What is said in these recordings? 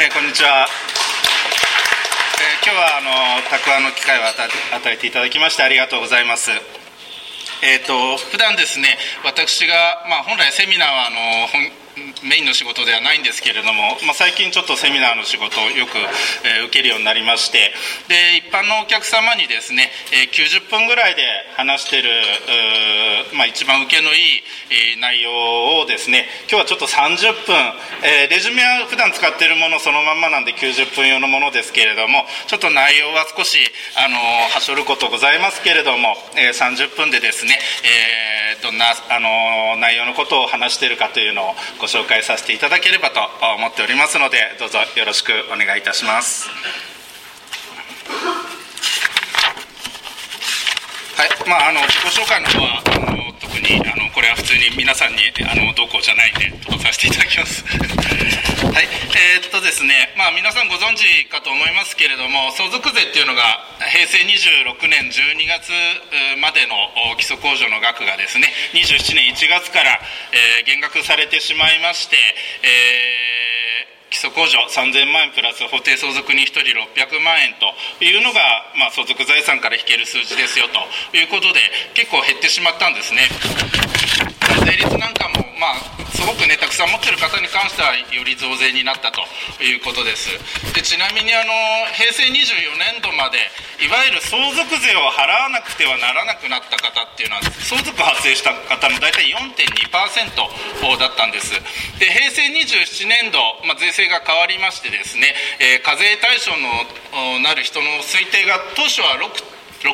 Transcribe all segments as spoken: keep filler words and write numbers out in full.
えー、こんにちは。えー、今日はあのたくあんの機会を与え、与えていただきましてありがとうございます。えーと、普段ですね、私が、まあ、本来セミナーはあの本メインの仕事ではないんですけれども、まあ、最近ちょっとセミナーの仕事をよく、えー、受けるようになりまして、で一般のお客様にですね、えー、きゅうじゅっぷんぐらいで話している、まあ、一番受けのいい、えー、内容をですね、今日はちょっとさんじゅっぷん、えー、レジュメは普段使っているものそのまんまなんできゅうじゅっぷん用のものですけれども、ちょっと内容は少しあのはしょることございますけれども、えー、さんじゅっぷんでですね、えー、どんなあの内容のことを話しているかというのをご紹介させていただければと思っておりますので、どうぞよろしくお願いいたします。はい、まあ、あの自己紹介の方はあの特にあのこれは普通に皆さんにあのどうこうじゃないんで飛ばさせていただきますはい、えー、っとですね、まあ、皆さんご存知かと思いますけれども、相続税っていうのがへいせいにじゅうろくねんじゅうにがつまでの基礎控除の額がですね、にじゅうななねんいちがつから、えー、減額されてしまいまして、えー基礎控除さんぜんまんえんプラス法定相続人ひとりろっぴゃくまんえんというのが、まあ、相続財産から引ける数字ですよということで、結構減ってしまったんですね。税率なんかも、まあ、すごくねたくさん持っている方に関してはより増税になったということです。でちなみにあのへいせいにじゅうよねんどまでいわゆる相続税を払わなくてはならなくなった方っていうのは、相続発生した方の大体 よんてんにパーセント だったんです。でへいせいにじゅうななねんど、まあ、税制が変わりましてですね、えー、課税対象のなる人の推定が当初は 6,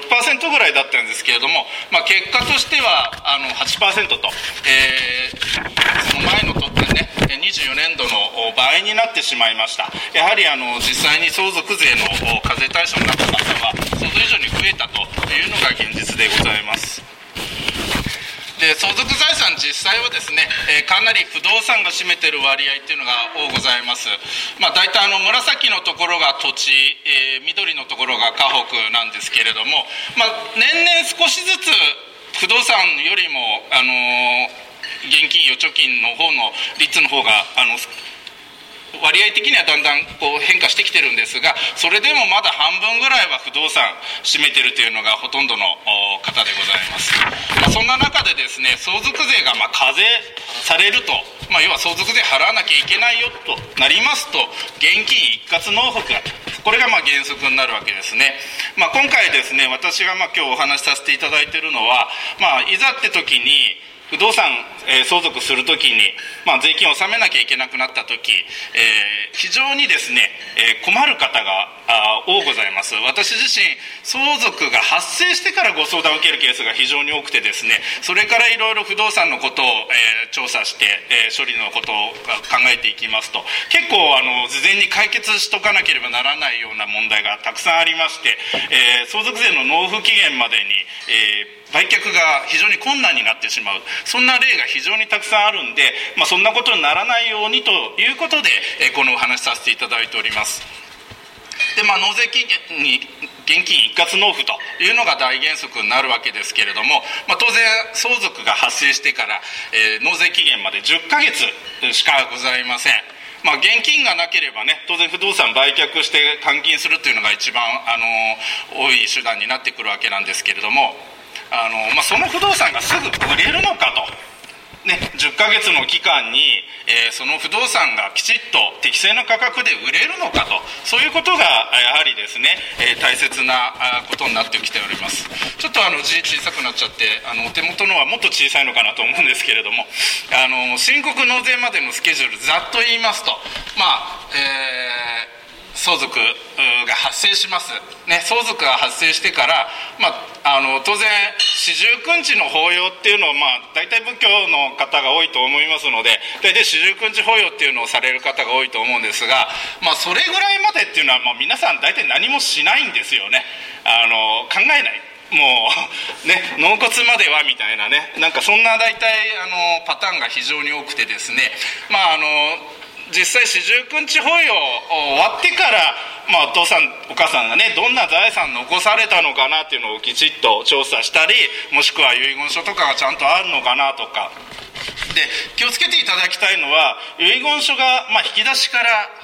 6%ぐらいだったんですけれども、まあ、結果としてはあの はちパーセント と、えー、その前のとねにじゅうよねんどの倍になってしまいました。やはりあの実際に相続税の課税対象になった方は想像以上に増えたというのが現実でございます。で相続財産実際はですね、えー、かなり不動産が占めている割合っていうのが多ございます。まあ、大体あの紫のところが土地、えー、緑のところが家屋なんですけれども、まあ、年々少しずつ不動産よりも、あのー、現金預貯金の方の率の方があの割合的にはだんだんこう変化してきてるんですが、それでもまだ半分ぐらいは不動産占めてるというのがほとんどの方でございます。まあ、そんな中でですね、相続税がまあ課税されると、まあ、要は相続税払わなきゃいけないよとなりますと、現金一括納付がこれがまあ原則になるわけですね。まあ、今回ですね、私がまあ今日お話しさせていただいているのは、まあ、いざって時に不動産、えー、相続するときに、まあ、税金を納めなきゃいけなくなったとき、えー、非常にですね、えー、困る方があ多ございます。私自身相続が発生してからご相談を受けるケースが非常に多くてですね、それからいろいろ不動産のことを、えー、調査して、えー、処理のことを考えていきますと、結構あの事前に解決しとかなければならないような問題がたくさんありまして、えー、相続税の納付期限までに、えー売却が非常に困難になってしまう、そんな例が非常にたくさんあるんで、まあ、そんなことにならないようにということで、えこのお話しさせていただいております。で、まあ、納税期限に現金一括納付というのが大原則になるわけですけれども、まあ、当然相続が発生してから、えー、納税期限までじゅっかげつしかございません。まあ、現金がなければね、当然不動産売却して換金するというのが一番、あの多い手段になってくるわけなんですけれども、あのまあ、その不動産がすぐ売れるのかと、ね、じゅっかげつの期間に、えー、その不動産がきちっと適正な価格で売れるのかと、そういうことがやはりですね、えー、大切なことになってきております。ちょっとあの字小さくなっちゃって、あのお手元のはもっと小さいのかなと思うんですけれども、あの申告納税までのスケジュールざっと言いますと、まあえー相続が発生します、ね、相続が発生してから、まあ、あの当然四十九日の法要っていうのを、まあ、大体仏教の方が多いと思いますので、大体四十九日法要っていうのをされる方が多いと思うんですが、まあ、それぐらいまでっていうのは、まあ、皆さん大体何もしないんですよね。あの考えない、もうね、納骨まではみたいなね、なんかそんな大体あのパターンが非常に多くてですね、まああの実際四十九日法要終わってから、まあ、お父さんお母さんがねどんな財産残されたのかなっていうのをきちっと調査したり、もしくは遺言書とかがちゃんとあるのかなとかで、気をつけていただきたいのは遺言書が、まあ、引き出しから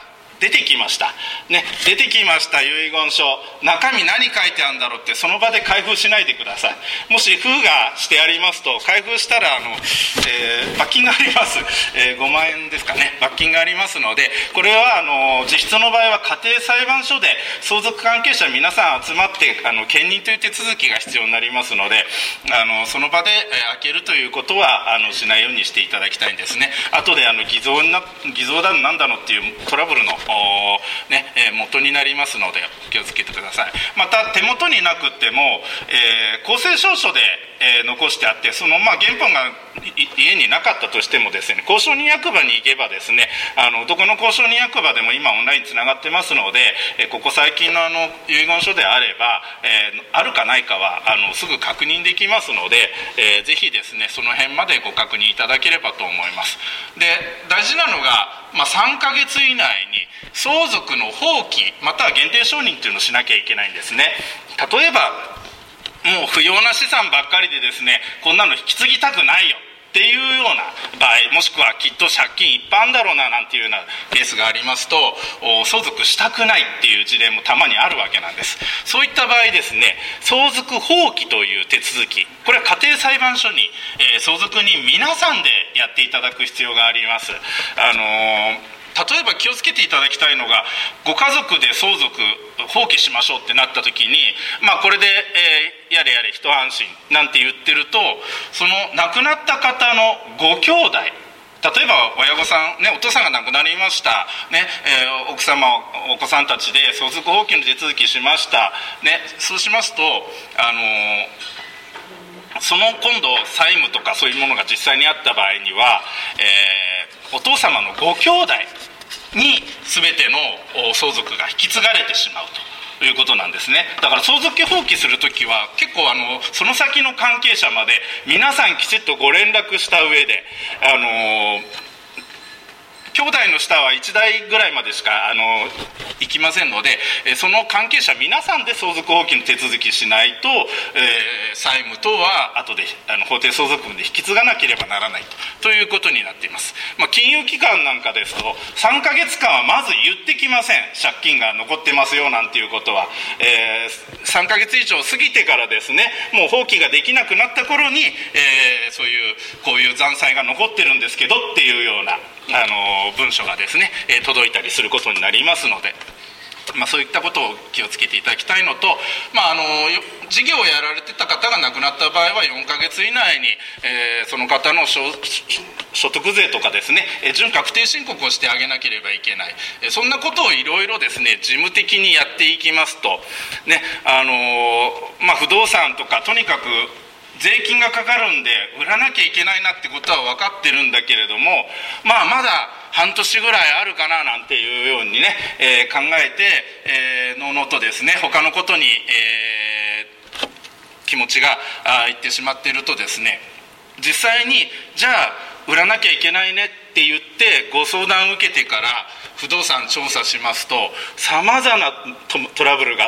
出てきました、ね、出てきました遺言書、中身何書いてあるんだろうってその場で開封しないでください。もし封がしてありますと開封したらあの、えー、罰金があります、えー、ごまんえんですかね、罰金がありますので、これはあの実質の場合は家庭裁判所で相続関係者皆さん集まってあの兼任という手続きが必要になりますので、あのその場で、えー、開けるということはあのしないようにしていただきたいんですね。後であの偽造にな偽造だのなんだのっていうトラブルの、ねえー、元になりますので気をつけてください。また手元になくっても、えー、公正証書で、えー、残してあって、その、まあ、原本が家になかったとしてもですね、公証人役場に行けばですね、あのどこの公証人役場でも今オンラインつながってますので、えー、ここ最近のあの遺言書であれば、えー、あるかないかはあのすぐ確認できますので、えー、ぜひですねその辺までご確認いただければと思います。で、大事なのが、まあ、さんかげつ以内に相続の放棄または限定承認というのをしなきゃいけないんですね。例えばもう不要な資産ばっかりでですね、こんなの引き継ぎたくないよっていうような場合、もしくはきっと借金いっぱいあるんだろうななんていうようなケースがありますと、相続したくないっていう事例もたまにあるわけなんです。そういった場合ですね、相続放棄という手続き、これは家庭裁判所に、えー、相続人皆さんでやっていただく必要があります。あのー例えば気をつけていただきたいのが、ご家族で相続放棄しましょうってなった時に、まあこれで、えー、やれやれ一安心なんて言ってると、その亡くなった方のご兄弟、例えば親御さん、ね、お父さんが亡くなりました、ねえー、奥様お子さんたちで相続放棄の手続きしました、ね、そうしますとあのーその今度債務とかそういうものが実際にあった場合には、えー、お父様のご兄弟に全ての相続が引き継がれてしまうということなんですね。だから相続放棄するときは結構あのその先の関係者まで皆さんきちっとご連絡した上で、あのー兄弟の下はいちだいぐらいまでしかあの行きませんので、その関係者皆さんで相続放棄の手続きしないと、えー、債務等は後であの法定相続分で引き継がなければならないと、ということになっています。まあ、金融機関なんかですとさんかげつかんはまず言ってきません。借金が残ってますよなんていうことは、えー、さんかげつ以上過ぎてからですね、もう放棄ができなくなった頃に、えー、そういうこういう残債が残ってるんですけどっていうようなあの文書がですね、えー、届いたりすることになりますので、まあ、そういったことを気をつけていただきたいのと、まあ、あの事業をやられてた方が亡くなった場合はよんかげつ以内に、えー、その方の所所得税とかですね、準確定申告をしてあげなければいけない、そんなことをいろいろですね事務的にやっていきますと、ね、あのまあ、不動産とかとにかく税金がかかるんで売らなきゃいけないなってことは分かってるんだけれども、まあまだ半年ぐらいあるかななんていうようにね、えー、考えて、えー、のうのうとですね他のことに、えー、気持ちがいってしまっているとですね、実際にじゃあ売らなきゃいけないねって言ってご相談を受けてから不動産調査しますとさまざまなトラブルがあって、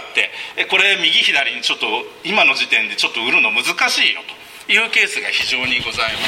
これ右左にちょっと今の時点でちょっと売るの難しいよというケースが非常にございます。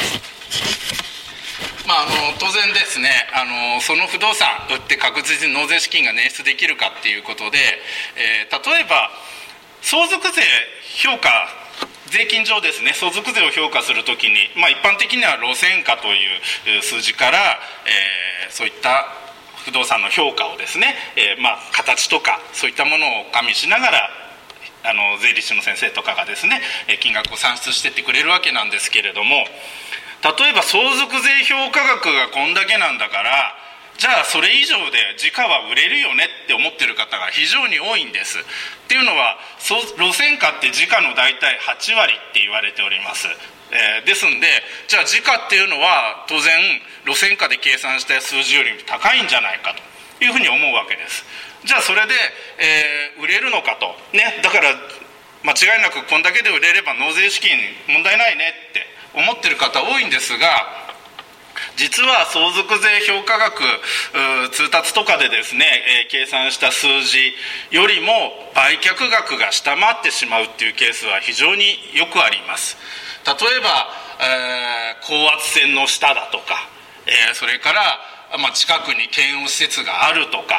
まあ、あの当然ですね、あのその不動産売って確実に納税資金が捻出できるかっていうことで、えー、例えば相続税評価税金上ですね、相続税を評価するときに、まあ、一般的には路線価という数字から、えー、そういった不動産の評価をですね、えーまあ、形とかそういったものを加味しながらあの税理士の先生とかがですね金額を算出してってくれるわけなんですけれども、例えば相続税評価額がこんだけなんだからじゃあそれ以上で時価は売れるよねって思ってる方が非常に多いんです。っていうのは路線価って時価の大体はちわりって言われております。えー、ですんでじゃあ時価っていうのは当然路線価で計算した数字よりも高いんじゃないかというふうに思うわけです。じゃあそれで、えー、売れるのかと、ね、だから間違いなくこんだけで売れれば納税資金問題ないねって思ってる方多いんですが、実は相続税評価額通達とかでですね、えー、計算した数字よりも売却額が下回ってしまうっていうケースは非常によくあります。例えば、えー、高圧線の下だとか、えー、それから、まあ、近くに検温施設があるとか、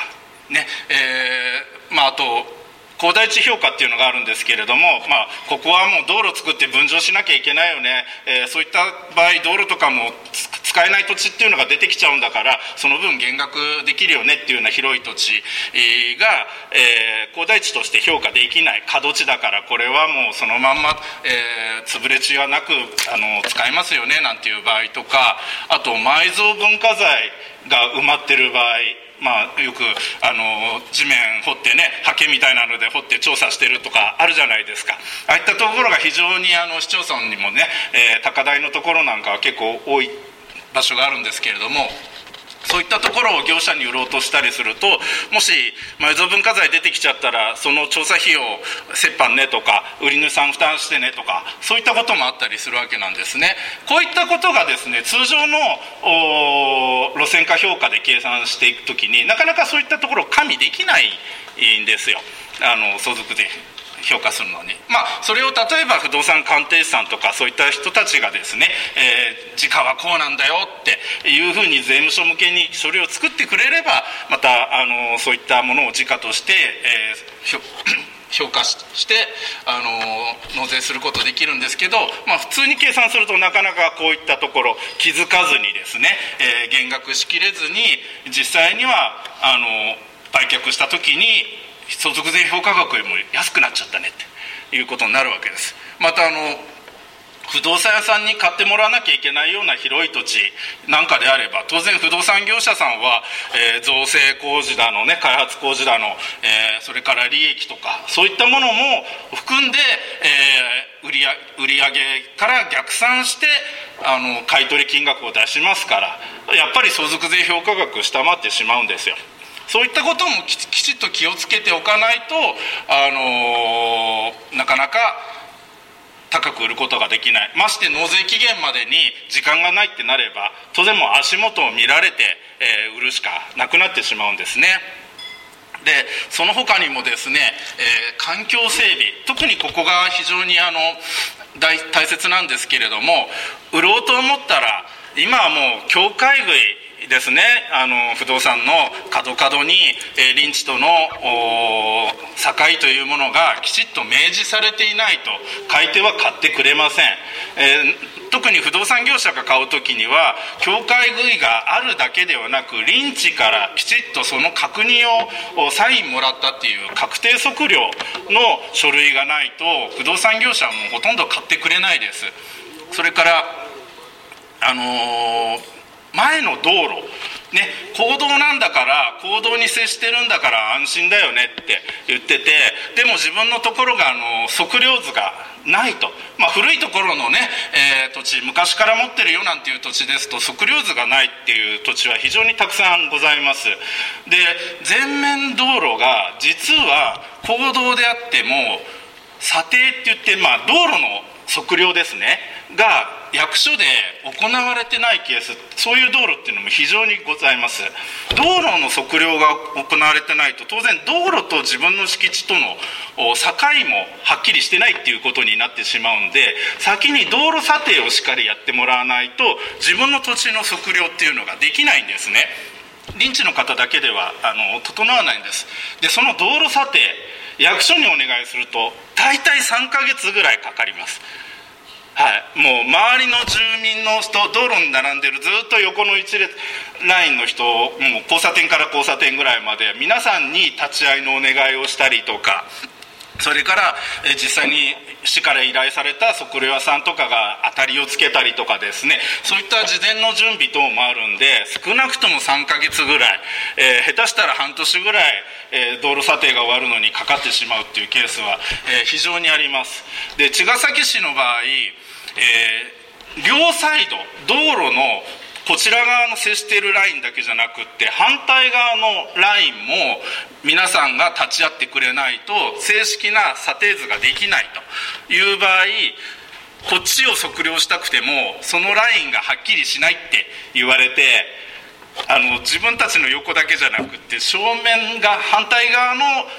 ねえーまあ、あと高台地評価っていうのがあるんですけれども、まあ、ここはもう道路作って分譲しなきゃいけないよね、えー、そういった場合道路とかも使えない土地っていうのが出てきちゃうんだからその分減額できるよねっていうような広い土地が、えー、高台地として評価できない角地だからこれはもうそのまんま、えー、潰れ地はなくあの使えますよねなんていう場合とか、あと埋蔵文化財が埋まってる場合、まあ、よくあの地面掘ってねハケみたいなので掘って調査してるとかあるじゃないですか。ああいったところが非常にあの市町村にもね、えー、高台のところなんかは結構多い場所があるんですけれども、そういったところを業者に売ろうとしたりすると、もし埋蔵文化財出てきちゃったらその調査費用折半ねとか売り主さん負担してねとかそういったこともあったりするわけなんですね。こういったことがですね通常の路線価評価で計算していくときになかなかそういったところを加味できないんですよ、あの相続税評価するのに。まあそれを例えば不動産鑑定士さんとかそういった人たちがですね、えー、時価はこうなんだよっていうふうに税務署向けに書類を作ってくれればまたあのそういったものを時価として、えー、評価してあの納税することできるんですけど、まあ、普通に計算するとなかなかこういったところ気づかずにですね、えー、減額しきれずに実際にはあの売却した時に相続税評価額よりも安くなっちゃったねっていうことになるわけです。またあの不動産屋さんに買ってもらわなきゃいけないような広い土地なんかであれば当然不動産業者さんは、えー、造成工事だのね開発工事だの、えー、それから利益とかそういったものも含んで、えー、売り売り上げから逆算してあの買取金額を出しますからやっぱり相続税評価額下回ってしまうんですよ。そういったこともきちっと気をつけておかないと、あのー、なかなか高く売ることができない。まして納税期限までに時間がないってなれば当然もう足元を見られて、えー、売るしかなくなってしまうんですね。でその他にもですね、えー、環境整備特にここが非常にあの 大, 大切なんですけれども売ろうと思ったら今はもう境界食いですね、あの不動産の角々に、えー、隣地との境というものがきちっと明示されていないと買い手は買ってくれません、えー、特に不動産業者が買うときには境界食いがあるだけではなく隣地からきちっとその確認をサインもらったっていう確定測量の書類がないと不動産業者はもうほとんど買ってくれないです。それからあのー前の道路ね、公道なんだから公道に接してるんだから安心だよねって言っててでも自分のところがあの測量図がないと、まあ、古いところのね、えー、土地昔から持ってるよなんていう土地ですと測量図がないっていう土地は非常にたくさんございます。で全面道路が実は公道であっても査定って言って、まあ、道路の測量ですねが役所で行われてないケースそういう道路っていうのも非常にございます。道路の測量が行われてないと当然道路と自分の敷地との境もはっきりしてないっていうことになってしまうんで先に道路査定をしっかりやってもらわないと自分の土地の測量っていうのができないんですね。隣地の方だけではあの整わないんです。でその道路査定役所にお願いすると大体さんかげつぐらいかかります。はい、もう周りの住民の人道路に並んでるずっと横の一列ラインの人もう交差点から交差点ぐらいまで皆さんに立ち会いのお願いをしたりとかそれからえ実際に市から依頼された測量屋さんとかが当たりをつけたりとかですねそういった事前の準備等もあるんで少なくともさんかげつぐらい、えー、下手したら半年ぐらい、えー、道路査定が終わるのにかかってしまうっていうケースは、えー、非常にあります。で茅ヶ崎市の場合えー、両サイド道路のこちら側の接しているラインだけじゃなくって反対側のラインも皆さんが立ち会ってくれないと正式な査定図ができないという場合こっちを測量したくてもそのラインがはっきりしないって言われてあの自分たちの横だけじゃなくって正面が反対側の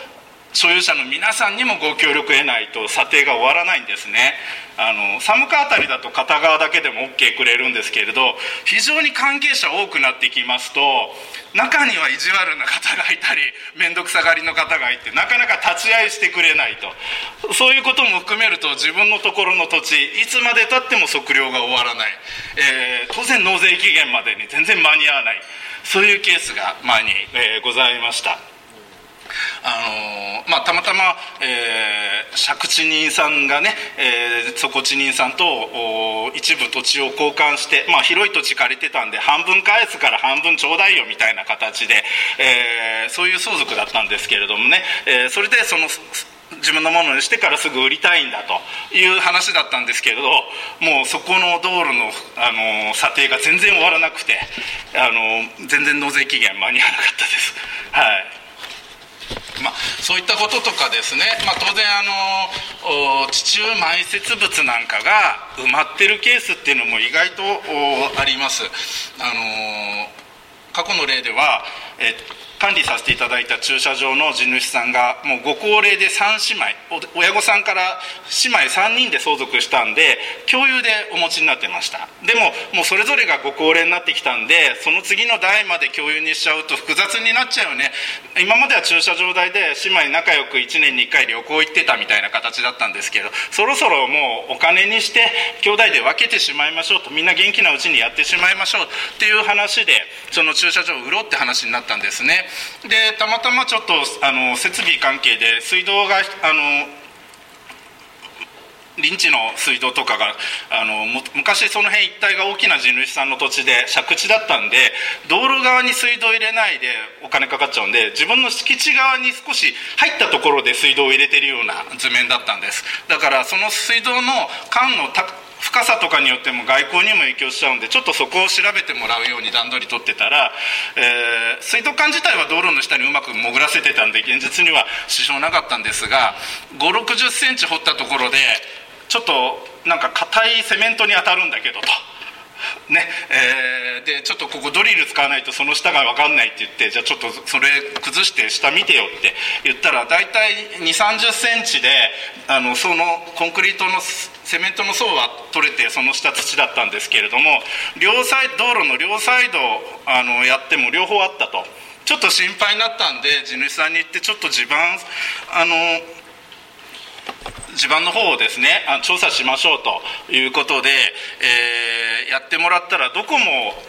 所有者の皆さんにもご協力得ないと査定が終わらないんですね。あの寒川あたりだと片側だけでも OK くれるんですけれど、非常に関係者多くなってきますと、中には意地悪な方がいたり面倒くさがりの方がいて、なかなか立ち会いしてくれないと。そういうことも含めると、自分のところの土地いつまでたっても測量が終わらない、えー、当然納税期限までに全然間に合わない、そういうケースが前に、えー、ございました。あのーまあ、たまたま、えー、借地人さんがね、えー、底地人さんと一部土地を交換して、まあ、広い土地借りてたんで半分返すから半分ちょうだいよみたいな形で、えー、そういう相続だったんですけれどもね、えー、それでその自分のものにしてからすぐ売りたいんだという話だったんですけれど、もうそこの道路の、あの査定が全然終わらなくて、あの全然納税期限間に合わなかったです。はい。まあ、そういったこととかですね、まあ、当然あの地中埋設物なんかが埋まってるケースっていうのも意外とあります。あの過去の例ではえ管理させていただいた駐車場の地主さんがもうご高齢でさん姉妹、親御さんから姉妹さんにんで相続したんで共有でお持ちになってました。でももうそれぞれがご高齢になってきたんで、その次の代まで共有にしちゃうと複雑になっちゃうよね。今までは駐車場代で姉妹仲良くいちねんにいっかい旅行行ってたみたいな形だったんですけど、そろそろもうお金にして兄弟で分けてしまいましょうと、みんな元気なうちにやってしまいましょうっていう話で、その駐車場を売ろうって話になったんですね。でたまたまちょっとあの設備関係で水道があの臨地の水道とかがあの昔その辺一帯が大きな地主さんの土地で借地だったんで、道路側に水道入れないでお金かかっちゃうんで、自分の敷地側に少し入ったところで水道を入れてるような図面だったんです。だからその水道の管の高深さとかによっても外交にも影響しちゃうんで、ちょっとそこを調べてもらうように段取り取ってたら、えー、水道管自体は道路の下にうまく潜らせてたんで現実には支障なかったんですが、ごじゅうろくじゅっセンチ掘ったところでちょっとなんか硬いセメントに当たるんだけどとね、えー、でちょっとここドリル使わないとその下が分かんないって言って、じゃあちょっとそれ崩して下見てよって言ったら、大体にじゅうさんじゅっセンチであのそのコンクリートのセメントの層は取れてその下土だったんですけれども、両サイド道路の両サイドあのやっても両方あったと、ちょっと心配になったんで地主さんに言って、ちょっと地盤あの地盤の方をですね調査しましょうということで、えー、やってもらったらどこも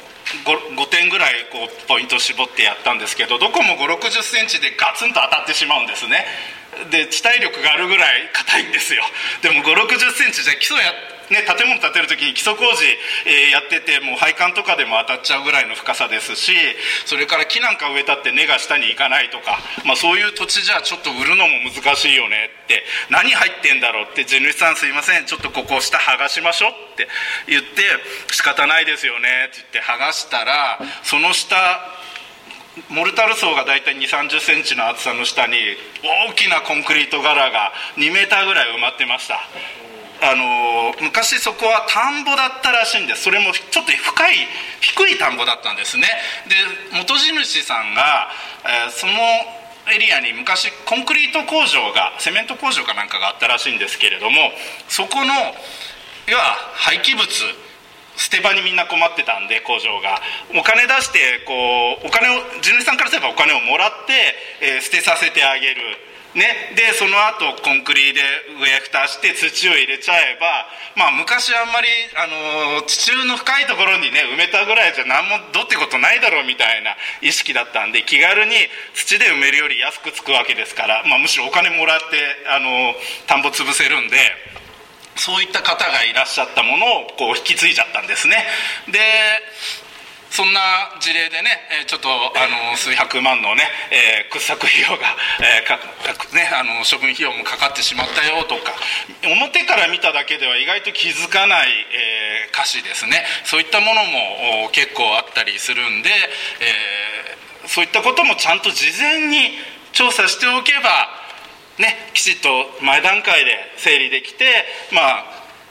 5, ごてんぐらいこうポイントを絞ってやったんですけど、どこもごじゅうろくじゅっセンチでガツンと当たってしまうんですね。で地体力があるぐらい硬いんですよ。でもごじゅうろくじゅっセンチじゃ基礎やね、建物建てる時に基礎工事、えー、やっててもう配管とかでも当たっちゃうぐらいの深さですし、それから木なんか植えたって根が下に行かないとか、まあ、そういう土地じゃちょっと売るのも難しいよねって、何入ってんだろうって、地主さんすいませんちょっとここ下剥がしましょうって言って、仕方ないですよねって言って剥がしたら、その下モルタル層がだいたいにじゅうさんじゅっセンチの厚さの下に大きなコンクリート柄がにメーターぐらい埋まってました。あの昔そこは田んぼだったらしいんです。それもちょっと深い低い田んぼだったんですね。で元地主さんが、えー、そのエリアに昔コンクリート工場がセメント工場かなんかがあったらしいんですけれども、そこの要は廃棄物捨て場にみんな困ってたんで、工場がお金出してこうお金を地主さんからすればお金をもらって、えー、捨てさせてあげるね、でその後コンクリで上蓋して土を入れちゃえば、まあ昔あんまりあの地中の深いところにね埋めたぐらいじゃ何もどうってことないだろうみたいな意識だったんで、気軽に土で埋めるより安くつくわけですから、まあ、むしろお金もらってあの田んぼ潰せるんで、そういった方がいらっしゃったものをこう引き継いじゃったんですね。でそんな事例でね、ちょっとあの数百万のね、えー、掘削費用が、えーかね、あの処分費用もかかってしまったよとか、表から見ただけでは意外と気づかない、えー、箇所ですね、そういったものも結構あったりするんで、えー、そういったこともちゃんと事前に調査しておけばね、きちっと前段階で整理できて、まあ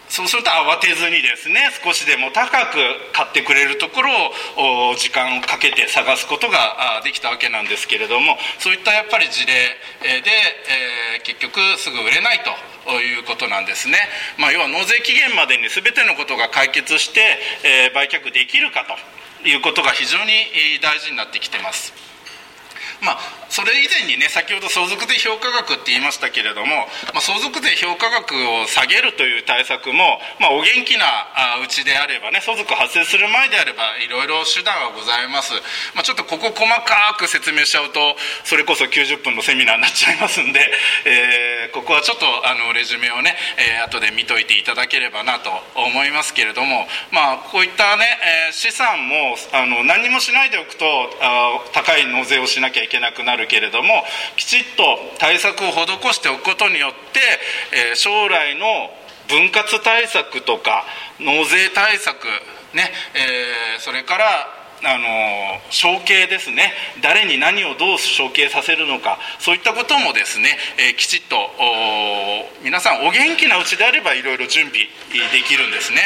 そうすると慌てずにですね、少しでも高く買ってくれるところを時間をかけて探すことができたわけなんですけれども、そういったやっぱり事例で、えー、結局すぐ売れないということなんですね。まあ、要は納税期限までに全てのことが解決して、えー、売却できるかということが非常に大事になってきています。まあ、それ以前にね、先ほど相続税評価額って言いましたけれども、まあ、相続税評価額を下げるという対策も、まあ、お元気なうちであればね、相続発生する前であればいろいろ手段はございます。まあ、ちょっとここ細かく説明しちゃうとそれこそきゅうじゅっぷんのセミナーになっちゃいますんで、えー、ここはちょっとあのレジュメをね、えー、後で見といていただければなと思いますけれども、まあ、こういったね、えー、資産もあの何もしないでおくとあ高い納税をしなきゃいけなくなるけれども、きちっと対策を施しておくことによって、えー、将来の分割対策とか納税対策ね、えー、それからあの承継ですね、誰に何をどう承継させるのか、そういったこともですね、えー、きちっと皆さんお元気なうちであればいろいろ準備できるんですね。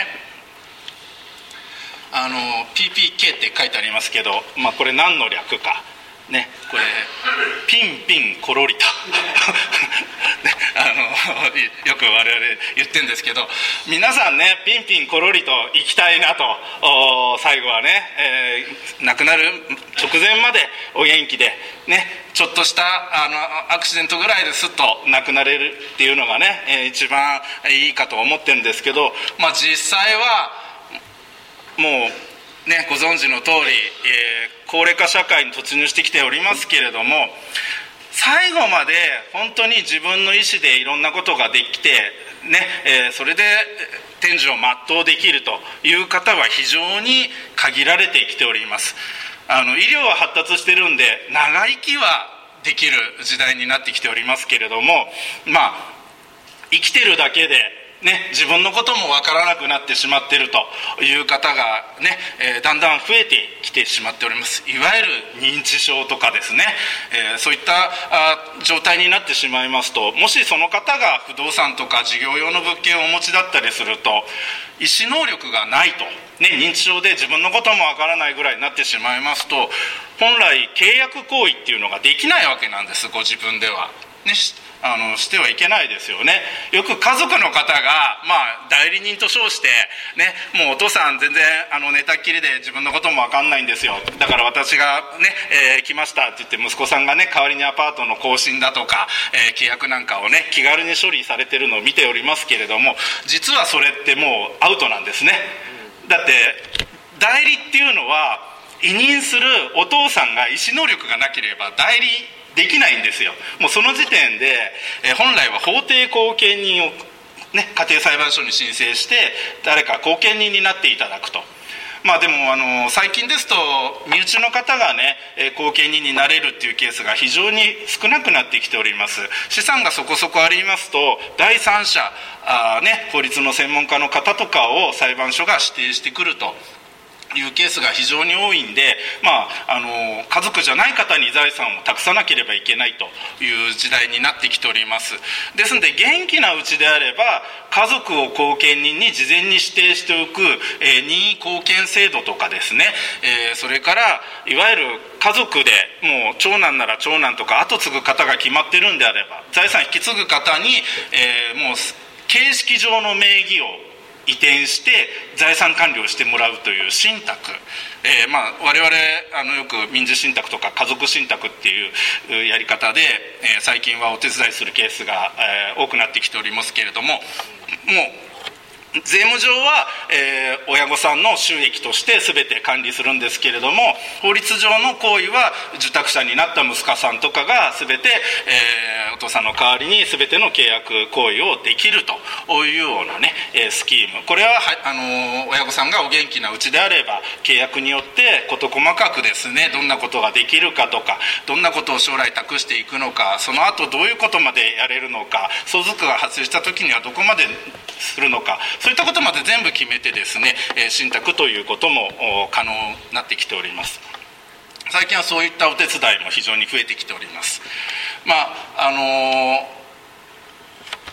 あの ピーピーケー って書いてありますけど、まあ、これ何の略かね、これピンピンコロリとね、あのよく我々言ってるんですけど、皆さんね、ピンピンコロリと生きたいなと、最後はね、えー、亡くなる直前までお元気でね、ちょっとしたあのアクシデントぐらいですっと亡くなれるっていうのがね、えー、一番いいかと思ってるんですけど、まあ、実際はもうね、ご存知の通り、えー、高齢化社会に突入してきておりますけれども、最後まで本当に自分の意思でいろんなことができて、ねえー、それで天寿を全うできるという方は非常に限られてきております。あの医療は発達してるんで長生きはできる時代になってきておりますけれども、まあ生きてるだけでね、自分のことも分からなくなってしまっているという方がね、えー、だんだん増えてきてしまっております。いわゆる認知症とかですね、えー、そういったあ状態になってしまいますと、もしその方が不動産とか事業用の物件をお持ちだったりすると、意思能力がないと、ね、認知症で自分のことも分からないぐらいになってしまいますと、本来契約行為っていうのができないわけなんです。ご自分ではね、あのしてはいけないですよね。よく家族の方が、まあ、代理人と称して、ね、もうお父さん全然あの寝たっきりで自分のことも分かんないんですよ、だから私がね、えー、来ましたって言って息子さんがね、代わりにアパートの更新だとか、えー、契約なんかをね気軽に処理されてるのを見ておりますけれども、実はそれってもうアウトなんですね。だって代理っていうのは委任するお父さんが意思能力がなければ代理できないんですよ。もうその時点で、えー、本来は法定後見人を、ね、家庭裁判所に申請して誰か後見人になっていただくと。まあでもあの最近ですと身内の方がね、えー、後見人になれるっていうケースが非常に少なくなってきております。資産がそこそこありますと第三者あ、ね、法律の専門家の方とかを裁判所が指定してくるというケースが非常に多いんで、まあ、あの家族じゃない方に財産を託さなければいけないという時代になってきております。ですので元気なうちであれば家族を後見人に事前に指定しておく、えー、任意後見制度とかですね、えー、それからいわゆる家族でもう長男なら長男とか後継ぐ方が決まってるんであれば財産引き継ぐ方に、えー、もう形式上の名義を移転して財産管理をしてもらうという信託、えーまあ、我々あのよく民事信託とか家族信託っていうやり方で、えー、最近はお手伝いするケースが、えー、多くなってきておりますけれども、もう税務上は、えー、親御さんの収益として全て管理するんですけれども、法律上の行為は受託者になった息子さんとかが全て、えー、お父さんの代わりに全ての契約行為をできるというようなね、えー、スキーム。これは、はあのー、親御さんがお元気なうちであれば契約によって事細かくですね、どんなことができるかとか、どんなことを将来託していくのか、その後どういうことまでやれるのか、相続が発生した時にはどこまでするのか、そういったことまで全部決めてですね、えー、信託ということも可能になってきております。最近はそういったお手伝いも非常に増えてきております。まああのー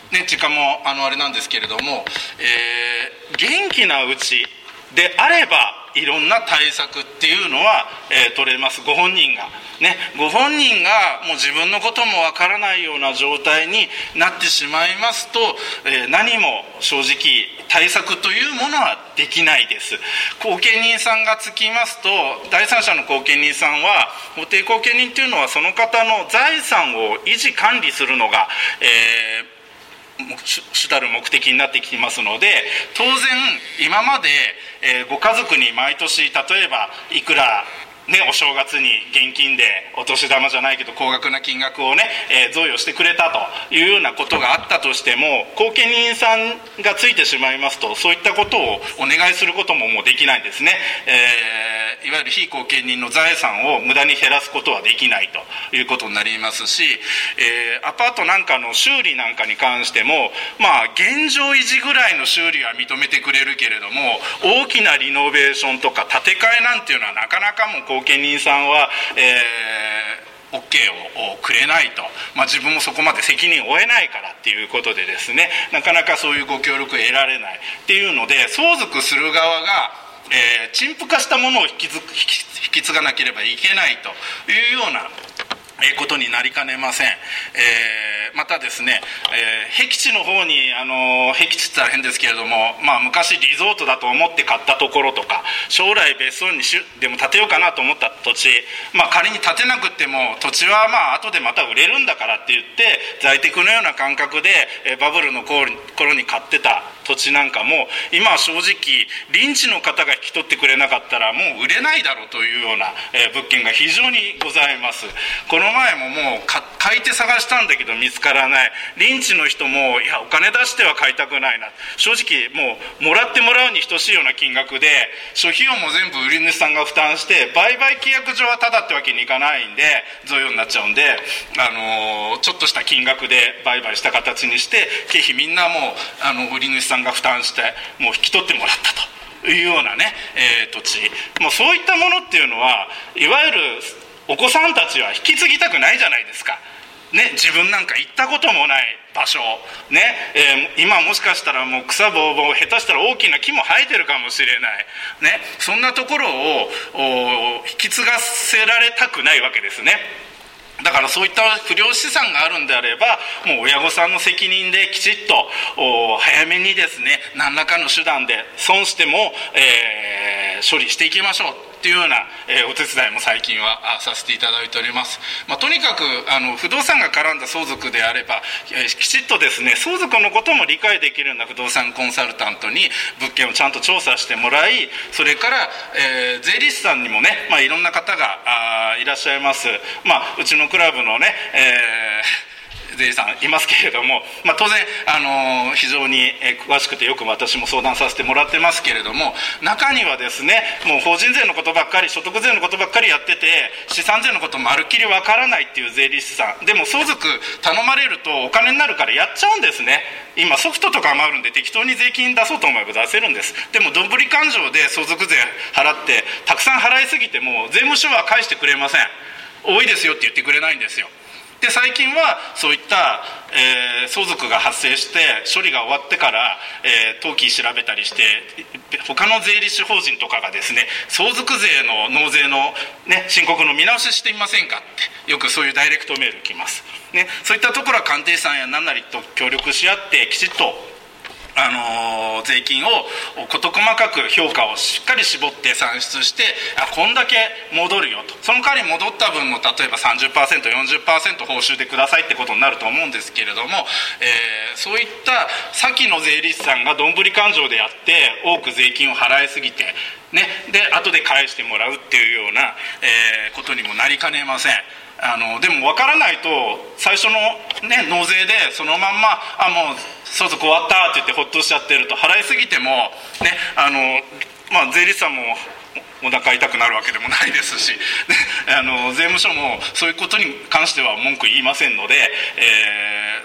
ね、時間もあのあれなんですけれども、えー、元気なうちであればいろんな対策っていうのは、えー、取れます。ご本人がね、ご本人がもう自分のこともわからないような状態になってしまいますと、えー、何も正直対策というものはできないです。後見人さんがつきますと、第三者の後見人さんは、法定後見人というのはその方の財産を維持管理するのが、えー主たる目的になってきますので、当然今まで、えー、ご家族に毎年例えばいくらね、お正月に現金でお年玉じゃないけど高額な金額をね、えー、贈与してくれたというようなことがあったとしても、後見人さんがついてしまいますと、そういったことをお願いすることももうできないんですね。えー、いわゆる非後見人の財産を無駄に減らすことはできないということになりますし、えー、アパートなんかの修理なんかに関しても、まあ現状維持ぐらいの修理は認めてくれるけれども、大きなリノベーションとか建て替えなんていうのはなかなかもう後見人さんは、えー、OK をくれないと、まあ、自分もそこまで責任を負えないからっていうことでですね、なかなかそういうご協力を得られないっていうので、相続する側が、えー、陳腐化したものを引き継引き、引き継がなければいけないというようなことになりかねません。えー、またですね、えー、僻地の方に、あの僻地って言ったら変ですけれども、まあ、昔リゾートだと思って買ったところとか、将来別荘にしでも建てようかなと思った土地、まあ、仮に建てなくても土地はまあ後でまた売れるんだからって言って在宅のような感覚で、えー、バブルの頃に買ってた土地なんかも今は正直臨地の方が引き取ってくれなかったらもう売れないだろうというような、えー、物件が非常にございます。この前ももう買い手探したんだけど見つからない。臨地の人もいやお金出しては買いたくないな、正直もうもらってもらうに等しいような金額で諸費用も全部売り主さんが負担して、売買契約上はタダってわけにいかないんで贈与になっちゃうんで、あのー、ちょっとした金額で売買した形にして経費みんなもうあの売り主さんが負担してもう引き取ってもらったというようなね、えー、土地、もうそういったものっていうのはいわゆるお子さんたちは引き継ぎたくないじゃないですか、ね、自分なんか行ったこともない場所、ねえー、今もしかしたらもう草ぼうぼう、下手したら大きな木も生えてるかもしれない、ね、そんなところを引き継がせられたくないわけですね。だからそういった不良資産があるんであればもう親御さんの責任できちっと早めにですね何らかの手段で損しても、えー、処理していきましょうっていうような、えー、お手伝いも最近はさせていただいております。まあ、とにかくあの不動産が絡んだ相続であれば、えー、きちっとですね相続のことも理解できるような不動産コンサルタントに物件をちゃんと調査してもらい、それから、えー、税理士さんにもね、まあ、いろんな方があいらっしゃいます。まあ、うちのクラブのね、えー税理士さんいますけれども、まあ、当然、あのー、非常に詳しくてよく私も相談させてもらってますけれども、中にはですねもう法人税のことばっかり所得税のことばっかりやってて資産税のことまるっきりわからないっていう税理士さんでも相続頼まれるとお金になるからやっちゃうんですね。今ソフトとかもあるんで適当に税金出そうと思えば出せるんです。でもどんぶり勘定で相続税払ってたくさん払いすぎても税務署は返してくれません。多いですよって言ってくれないんですよ。で最近はそういった、えー、相続が発生して処理が終わってから、えー、登記調べたりして他の税理士法人とかがですね相続税の納税の、ね、申告の見直ししてみませんかってよくそういうダイレクトメール来ます、ね、そういったところは鑑定士さんや何なりと協力し合ってきちっとあのー、税金を事細かく評価をしっかり絞って算出してあこんだけ戻るよと、その代わり戻った分の例えば さんじゅっパーセント、よんじゅっパーセント 報酬でくださいってことになると思うんですけれども、えー、そういった先の税理士さんがどんぶり勘定でやって多く税金を払いすぎて、ね、で後で返してもらうっていうような、えー、ことにもなりかねません。あのでも分からないと最初の、ね、納税でそのまんまあもう相続終わったって言ってほっとしちゃってると払いすぎても、ねあのまあ、税理士さんもお腹痛くなるわけでもないですし、あの税務署もそういうことに関しては文句言いませんので、えー、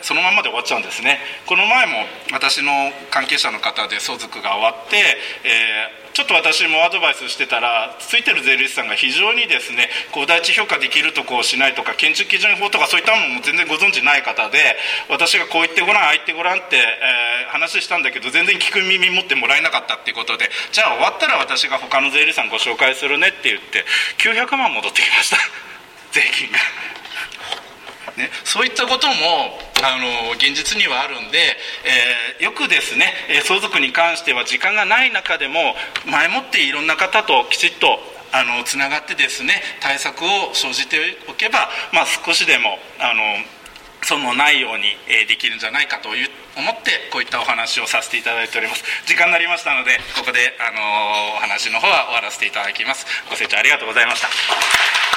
そのままで終わっちゃうんですね。この前も私の関係者の方で相続が終わって、えーちょっと私もアドバイスしてたら、ついてる税理士さんが非常にですね、こう第一評価できるとこをしないとか、建築基準法とかそういったものも全然ご存知ない方で、私がこう言ってごらん、ああ言ってごらんって、えー、話したんだけど、全然聞く耳持ってもらえなかったっていうことで、じゃあ終わったら私が他の税理士さんご紹介するねって言って、きゅうひゃくまん戻ってきました、税金が。ね、そういったこともあの現実にはあるんで、えー、よくですね、相続に関しては時間がない中でも前もっていろんな方ときちっとあのつながってですね、対策を生じておけば、まあ、少しでもあの損のないようにできるんじゃないかという思ってこういったお話をさせていただいております。時間になりましたので、ここであのお話の方は終わらせていただきます。ご清聴ありがとうございました。